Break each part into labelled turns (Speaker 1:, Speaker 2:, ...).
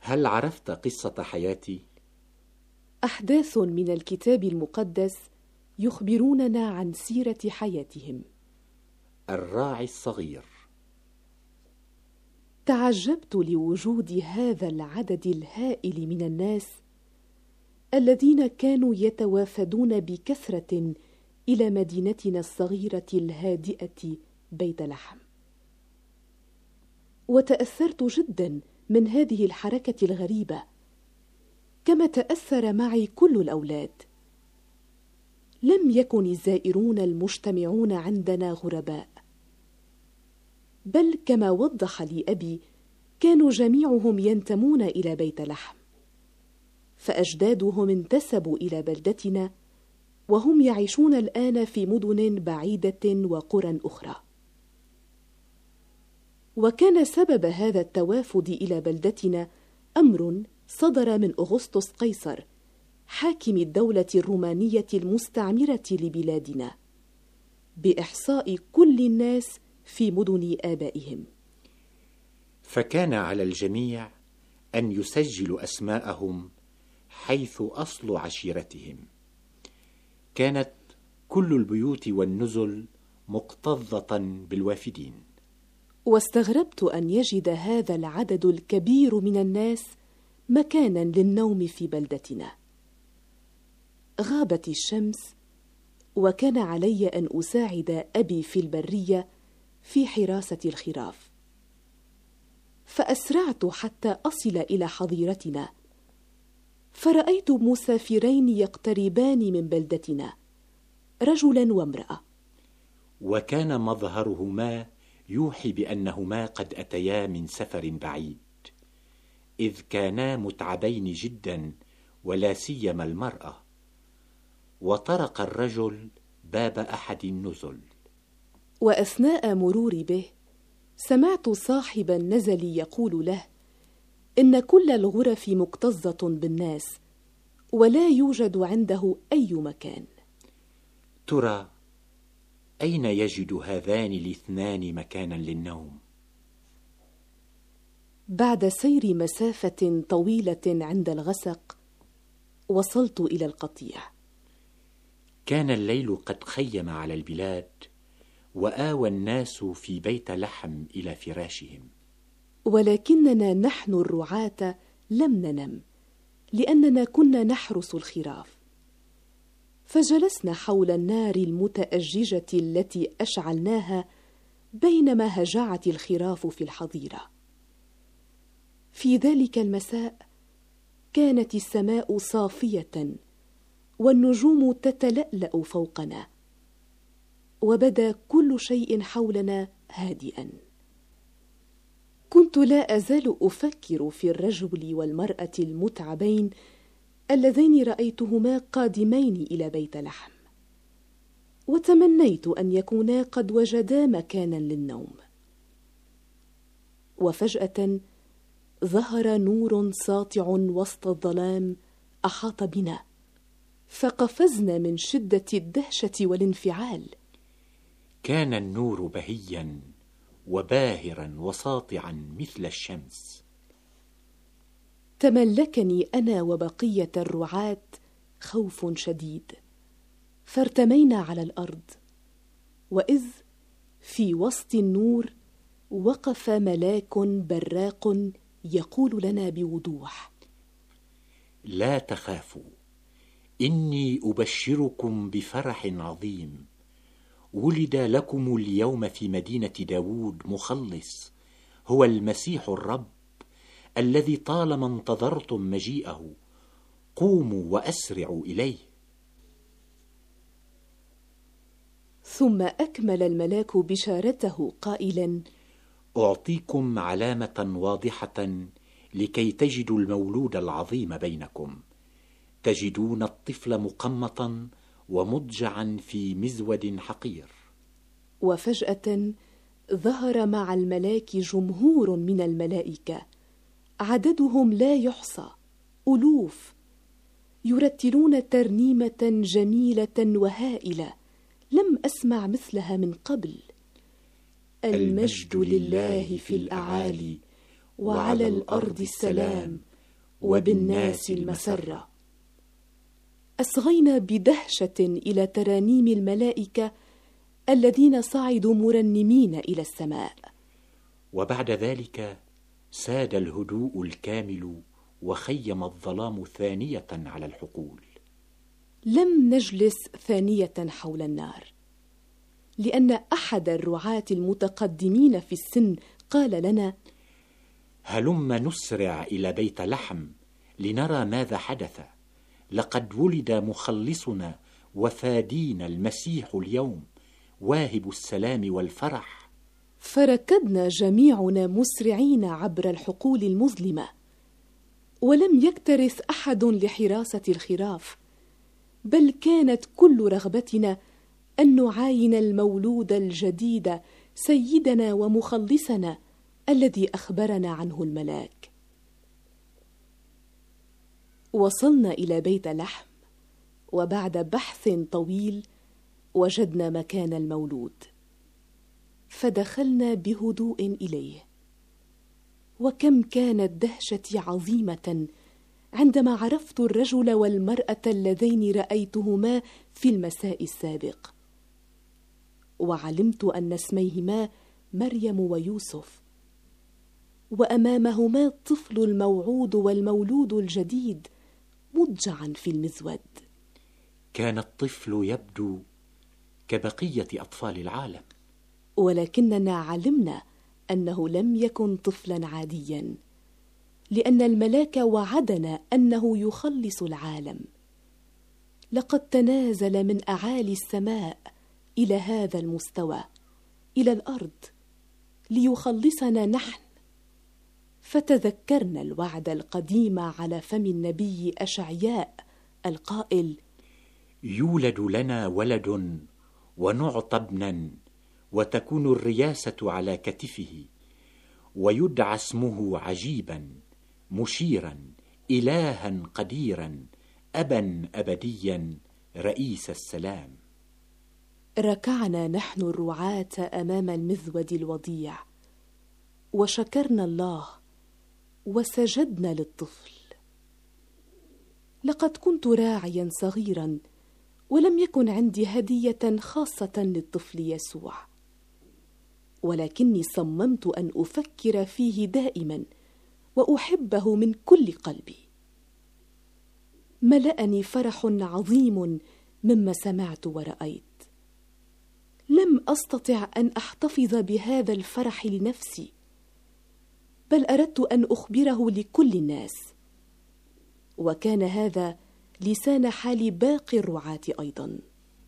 Speaker 1: هل عرفت قصة حياتي؟
Speaker 2: أحداث من الكتاب المقدس يخبروننا عن سيرة حياتهم.
Speaker 1: الراعي الصغير.
Speaker 2: تعجبت لوجود هذا العدد الهائل من الناس الذين كانوا يتوافدون بكثرة إلى مدينتنا الصغيرة الهادئة بيت لحم، وتأثرت جدا من هذه الحركة الغريبة، كما تأثر معي كل الأولاد. لم يكن الزائرون المجتمعون عندنا غرباء، بل كما وضح لي أبي كانوا جميعهم ينتمون إلى بيت لحم، فأجدادهم انتسبوا إلى بلدتنا وهم يعيشون الآن في مدن بعيدة وقرى أخرى. وكان سبب هذا التوافد إلى بلدتنا أمر صدر من أغسطس قيصر حاكم الدولة الرومانية المستعمرة لبلادنا بإحصاء كل الناس في مدن آبائهم.
Speaker 1: فكان على الجميع أن يسجلوا أسماءهم حيث أصل عشيرتهم. كانت كل البيوت والنزل مكتظة بالوافدين.
Speaker 2: واستغربت أن يجد هذا العدد الكبير من الناس مكانا للنوم في بلدتنا. غابت الشمس، وكان علي أن أساعد أبي في البرية في حراسة الخراف، فأسرعت حتى أصل إلى حظيرتنا، فرأيت مسافرين يقتربان من بلدتنا، رجلا وامرأة،
Speaker 1: وكان مظهرهما يوحي بأنهما قد أتيا من سفر بعيد، إذ كانا متعبين جدا، ولا سيما المرأة. وطرق الرجل باب أحد النزل،
Speaker 2: وأثناء مروري به سمعت صاحب النزل يقول له إن كل الغرف مكتظة بالناس ولا يوجد عنده أي مكان.
Speaker 1: ترى أين يجد هذان الاثنان مكانا للنوم؟
Speaker 2: بعد سير مسافة طويلة عند الغسق وصلت إلى القطيع.
Speaker 1: كان الليل قد خيم على البلاد، وآوى الناس في بيت لحم إلى فراشهم،
Speaker 2: ولكننا نحن الرعاة لم ننم، لأننا كنا نحرس الخراف. فجلسنا حول النار المتأججة التي أشعلناها بينما هجعت الخراف في الحظيرة. في ذلك المساء كانت السماء صافية والنجوم تتلألأ فوقنا، وبدا كل شيء حولنا هادئا. كنت لا أزال أفكر في الرجل والمرأة المتعبين اللذين رأيتهما قادمين إلى بيت لحم، وتمنيت أن يكونا قد وجدا مكانا للنوم. وفجأة ظهر نور ساطع وسط الظلام أحاط بنا، فقفزنا من شدة الدهشة والانفعال.
Speaker 1: كان النور بهيا وباهرا وساطعا مثل الشمس.
Speaker 2: تملكني أنا وبقية الرعاة خوف شديد، فارتمينا على الأرض، وإذ في وسط النور وقف ملاك براق يقول لنا بوضوح:
Speaker 1: لا تخافوا، إني أبشركم بفرح عظيم، ولد لكم اليوم في مدينة داود مخلص، هو المسيح الرب الذي طالما انتظرتم مجيئه. قوموا وأسرعوا إليه.
Speaker 2: ثم أكمل الملاك بشارته قائلا:
Speaker 1: أعطيكم علامة واضحة لكي تجدوا المولود العظيم بينكم. تجدون الطفل مقمطا ومضجعا في مزود حقير.
Speaker 2: وفجأة ظهر مع الملاك جمهور من الملائكة، عددهم لا يحصى، ألوف، يرتلون ترنيمة جميلة وهائلة لم أسمع مثلها من قبل: المجد لله في الأعالي، وعلى الأرض السلام، وبالناس المسرة. أصغينا بدهشة إلى ترانيم الملائكة الذين صعدوا مرنمين إلى السماء.
Speaker 1: وبعد ذلك ساد الهدوء الكامل وخيم الظلام ثانية على الحقول.
Speaker 2: لم نجلس ثانية حول النار، لأن أحد الرعاة المتقدمين في السن قال لنا:
Speaker 1: هلم نسرع إلى بيت لحم لنرى ماذا حدث. لقد ولد مخلصنا وفادينا المسيح اليوم، واهب السلام والفرح.
Speaker 2: فركضنا جميعنا مسرعين عبر الحقول المظلمة، ولم يكترث أحد لحراسة الخراف، بل كانت كل رغبتنا أن نعاين المولود الجديد سيدنا ومخلصنا الذي أخبرنا عنه الملاك. وصلنا إلى بيت لحم، وبعد بحث طويل وجدنا مكان المولود، فدخلنا بهدوء إليه. وكم كانت دهشتي عظيمة عندما عرفت الرجل والمرأة اللذين رأيتهما في المساء السابق، وعلمت أن اسميهما مريم ويوسف، وأمامهما الطفل الموعود والمولود الجديد مضجعا في المزود.
Speaker 1: كان الطفل يبدو كبقية أطفال العالم،
Speaker 2: ولكننا علمنا أنه لم يكن طفلا عاديا، لأن الملاك وعدنا أنه يخلص العالم. لقد تنازل من أعالي السماء إلى هذا المستوى، إلى الأرض، ليخلصنا نحن. فتذكرنا الوعد القديم على فم النبي أشعياء القائل:
Speaker 1: يولد لنا ولد ونعطى ابنا، وتكون الرياسة على كتفه، ويدعى اسمه عجيبا، مشيرا، إلها قديرا، أبا أبديا، رئيس السلام.
Speaker 2: ركعنا نحن الرعاة أمام المذود الوضيع، وشكرنا الله، وسجدنا للطفل. لقد كنت راعيا صغيرا، ولم يكن عندي هدية خاصة للطفل يسوع، ولكني صممت أن أفكر فيه دائما وأحبه من كل قلبي. ملأني فرح عظيم مما سمعت ورأيت. لم أستطع أن أحتفظ بهذا الفرح لنفسي، بل أردت أن أخبره لكل الناس، وكان هذا لسان حال باقي الرعاة أيضا.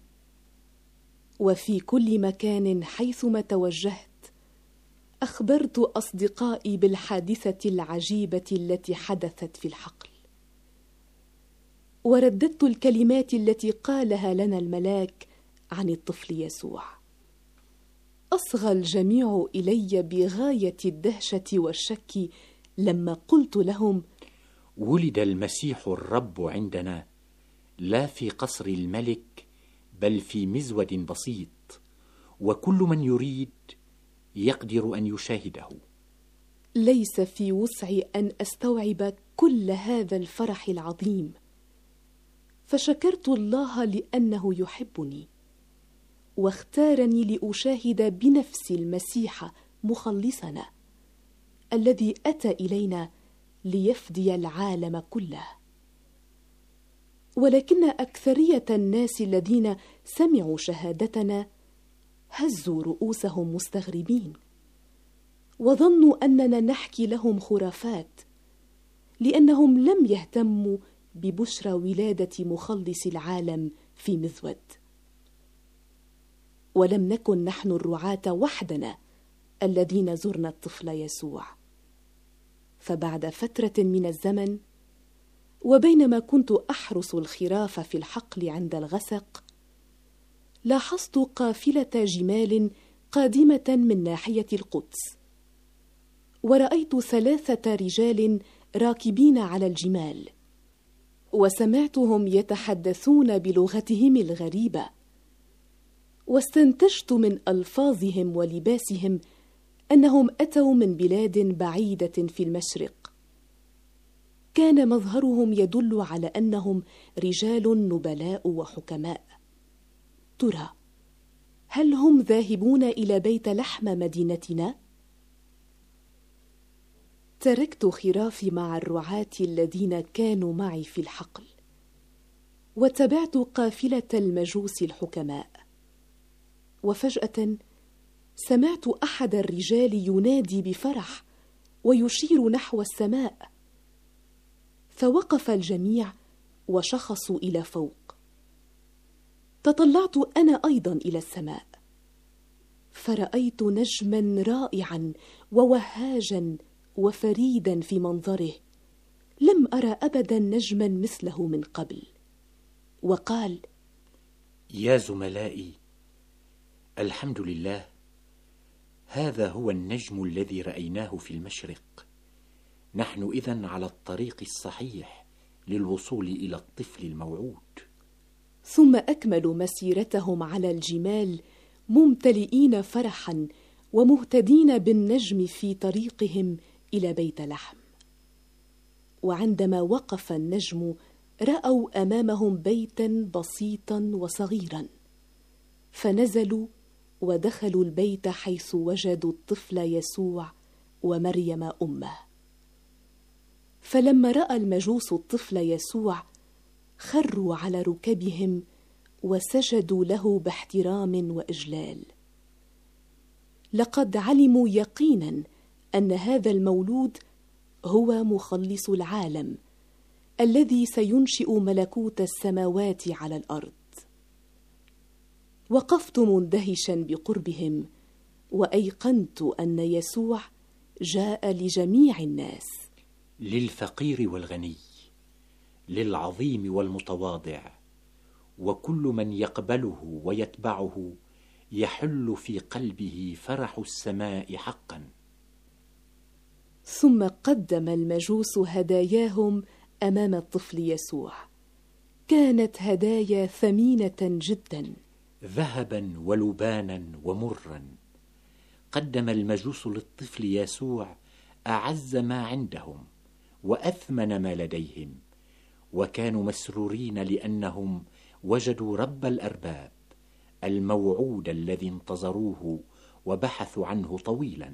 Speaker 2: وفي كل مكان حيثما توجهت أخبرت أصدقائي بالحادثة العجيبة التي حدثت في الحقل، ورددت الكلمات التي قالها لنا الملاك عن الطفل يسوع. أصغى الجميع إلي بغاية الدهشة والشك لما قلت لهم:
Speaker 1: ولد المسيح الرب عندنا، لا في قصر الملك، بل في مزود بسيط، وكل من يريد يقدر أن يشاهده.
Speaker 2: ليس في وسعي أن أستوعب كل هذا الفرح العظيم، فشكرت الله لأنه يحبني واختارني لأشاهد بنفسي المسيح مخلصنا الذي أتى إلينا ليفدي العالم كله. ولكن أكثرية الناس الذين سمعوا شهادتنا هزوا رؤوسهم مستغربين، وظنوا أننا نحكي لهم خرافات، لأنهم لم يهتموا ببشرى ولادة مخلص العالم في مذود. ولم نكن نحن الرعاة وحدنا الذين زرنا الطفل يسوع. فبعد فترة من الزمن، وبينما كنت أحرس الخراف في الحقل عند الغسق، لاحظت قافلة جمال قادمة من ناحية القدس، ورأيت 3 رجال راكبين على الجمال، وسمعتهم يتحدثون بلغتهم الغريبة، واستنتجت من ألفاظهم ولباسهم أنهم أتوا من بلاد بعيدة في المشرق. وكان مظهرهم يدل على أنهم رجال نبلاء وحكماء. ترى هل هم ذاهبون إلى بيت لحم مدينتنا؟ تركت خرافي مع الرعاة الذين كانوا معي في الحقل، وتبعت قافلة المجوس الحكماء. وفجأة سمعت أحد الرجال ينادي بفرح ويشير نحو السماء، فوقف الجميع وشخصوا إلى فوق. تطلعت أنا أيضا إلى السماء، فرأيت نجما رائعا ووهاجا وفريدا في منظره، لم أرى أبدا نجما مثله من قبل. وقال:
Speaker 1: يا زملائي، الحمد لله، هذا هو النجم الذي رأيناه في المشرق. نحن إذن على الطريق الصحيح للوصول إلى الطفل الموعود.
Speaker 2: ثم أكملوا مسيرتهم على الجمال ممتلئين فرحا ومهتدين بالنجم في طريقهم إلى بيت لحم. وعندما وقف النجم رأوا أمامهم بيتا بسيطا وصغيرا، فنزلوا ودخلوا البيت حيث وجدوا الطفل يسوع ومريم أمه. فلما رأى المجوس الطفل يسوع خروا على ركبهم وسجدوا له باحترام وإجلال. لقد علموا يقينا أن هذا المولود هو مخلص العالم الذي سينشئ ملكوت السماوات على الأرض. وقفت مندهشا بقربهم، وأيقنت أن يسوع جاء لجميع الناس،
Speaker 1: للفقير والغني، للعظيم والمتواضع، وكل من يقبله ويتبعه يحل في قلبه فرح السماء حقا.
Speaker 2: ثم قدم المجوس هداياهم أمام الطفل يسوع. كانت هدايا ثمينة جدا،
Speaker 1: ذهبا ولبانا ومرا. قدم المجوس للطفل يسوع أعز ما عندهم وأثمن ما لديهم، وكانوا مسرورين لأنهم وجدوا رب الأرباب، الموعود الذي انتظروه وبحثوا عنه طويلا.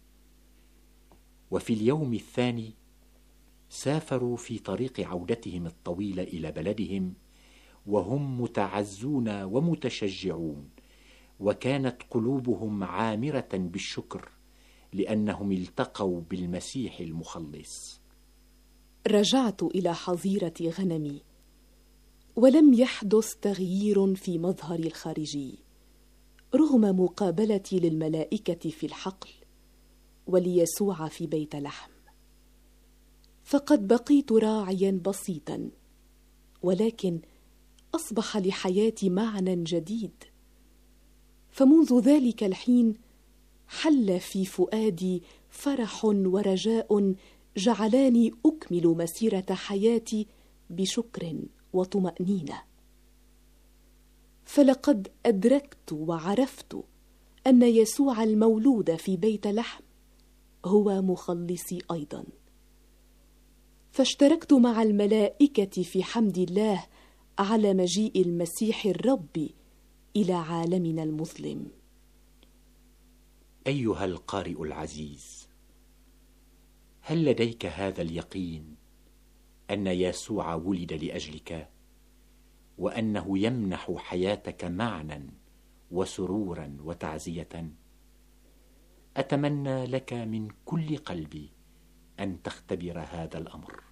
Speaker 1: وفي اليوم الثاني سافروا في طريق عودتهم الطويلة إلى بلدهم وهم متعزون ومتشجعون، وكانت قلوبهم عامرة بالشكر لأنهم التقوا بالمسيح المخلص.
Speaker 2: رجعت إلى حظيرة غنمي، ولم يحدث تغيير في مظهري الخارجي رغم مقابلتي للملائكة في الحقل وليسوع في بيت لحم. فقد بقيت راعيا بسيطا، ولكن أصبح لحياتي معنى جديد. فمنذ ذلك الحين حل في فؤادي فرح ورجاء جعلاني أكمل مسيرة حياتي بشكر وطمأنينة. فلقد أدركت وعرفت أن يسوع المولود في بيت لحم هو مخلصي أيضا، فاشتركت مع الملائكة في حمد الله على مجيء المسيح الرب إلى عالمنا المظلم.
Speaker 1: أيها القارئ العزيز، هل لديك هذا اليقين أن يسوع ولد لأجلك، وأنه يمنح حياتك معنى وسرورا وتعزية؟ أتمنى لك من كل قلبي أن تختبر هذا الأمر.